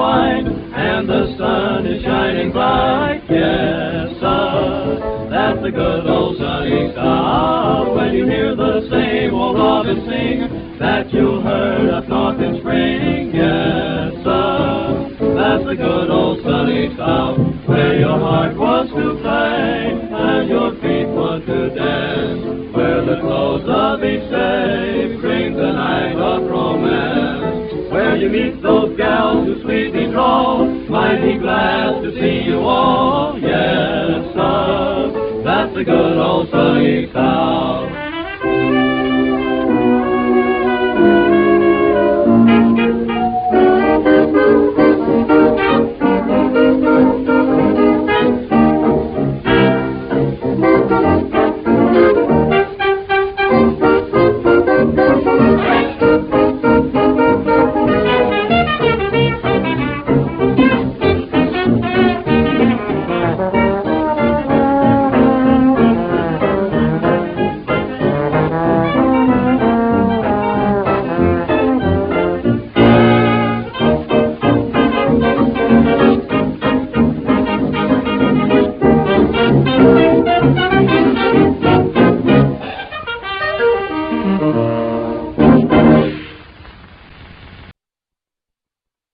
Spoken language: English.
wine, and the sun is shining bright. Yes, sir, that's the good old sunny South. When you hear the same old robin sing that you heard up north in spring. Yes, sir, that's the good old sunny South, where your heart was to play and your feet were to dance, where the close of each day brings a night of romance, where you meet those gals who sweetly drawl, mighty glad to see you all. Yes, sir, that's the good old sunny South.